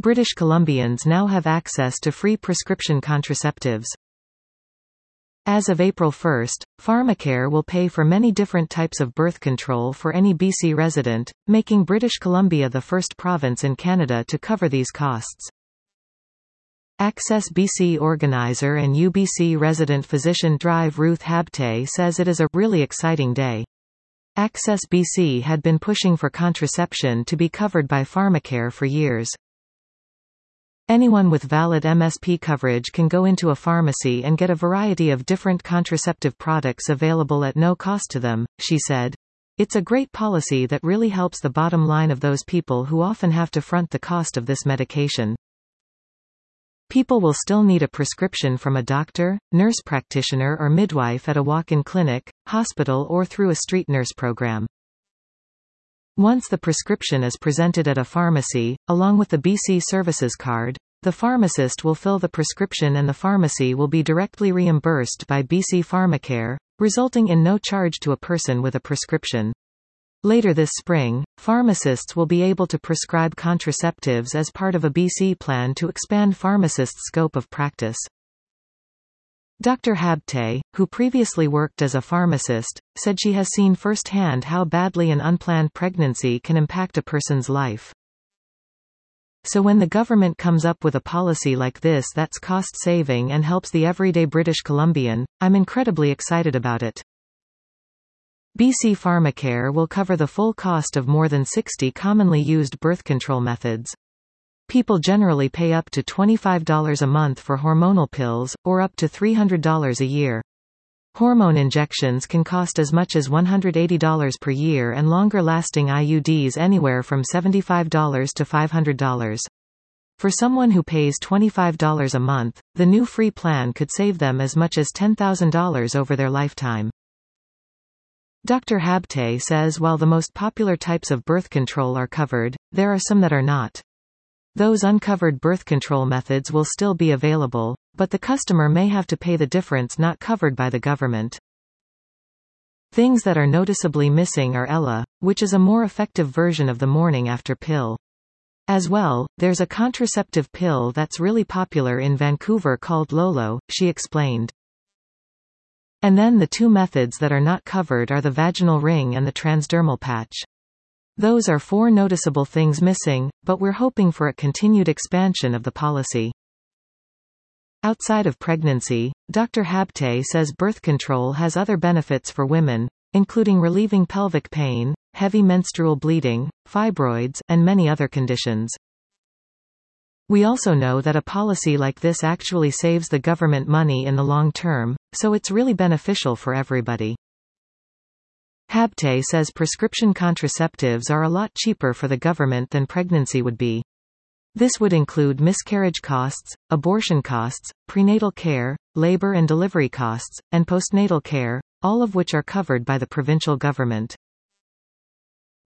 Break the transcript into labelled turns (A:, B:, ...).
A: British Columbians now have access to free prescription contraceptives. As of April 1, Pharmacare will pay for many different types of birth control for any BC resident, making British Columbia the first province in Canada to cover these costs. Access BC organizer and UBC resident physician Drive Ruth Habte says it is a really exciting day. Access BC had been pushing for contraception to be covered by Pharmacare for years. Anyone with valid MSP coverage can go into a pharmacy and get a variety of different contraceptive products available at no cost to them, she said. It's a great policy that really helps the bottom line of those people who often have to front the cost of this medication. People will still need a prescription from a doctor, nurse practitioner or midwife at a walk-in clinic, hospital or through a street nurse program. Once the prescription is presented at a pharmacy, along with the BC Services card, the pharmacist will fill the prescription and the pharmacy will be directly reimbursed by BC Pharmacare, resulting in no charge to a person with a prescription. Later this spring, pharmacists will be able to prescribe contraceptives as part of a BC plan to expand pharmacists' scope of practice. Dr. Habte, who previously worked as a pharmacist, said she has seen firsthand how badly an unplanned pregnancy can impact a person's life. So when the government comes up with a policy like this that's cost-saving and helps the everyday British Columbian, I'm incredibly excited about it. BC Pharmacare will cover the full cost of more than 60 commonly used birth control methods. People generally pay up to $25 a month for hormonal pills, or up to $300 a year. Hormone injections can cost as much as $180 per year and longer-lasting IUDs anywhere from $75 to $500. For someone who pays $25 a month, the new free plan could save them as much as $10,000 over their lifetime. Dr. Habte says while the most popular types of birth control are covered, there are some that are not. Those uncovered birth control methods will still be available, but the customer may have to pay the difference not covered by the government. Things that are noticeably missing are Ella, which is a more effective version of the morning after pill. As well, there's a contraceptive pill that's really popular in Vancouver called Lolo, she explained. And then the two methods that are not covered are the vaginal ring and the transdermal patch. Those are four noticeable things missing, but we're hoping for a continued expansion of the policy. Outside of pregnancy, Dr. Habte says birth control has other benefits for women, including relieving pelvic pain, heavy menstrual bleeding, fibroids, and many other conditions. We also know that a policy like this actually saves the government money in the long term, so it's really beneficial for everybody. Habte says prescription contraceptives are a lot cheaper for the government than pregnancy would be. This would include miscarriage costs, abortion costs, prenatal care, labor and delivery costs, and postnatal care, all of which are covered by the provincial government.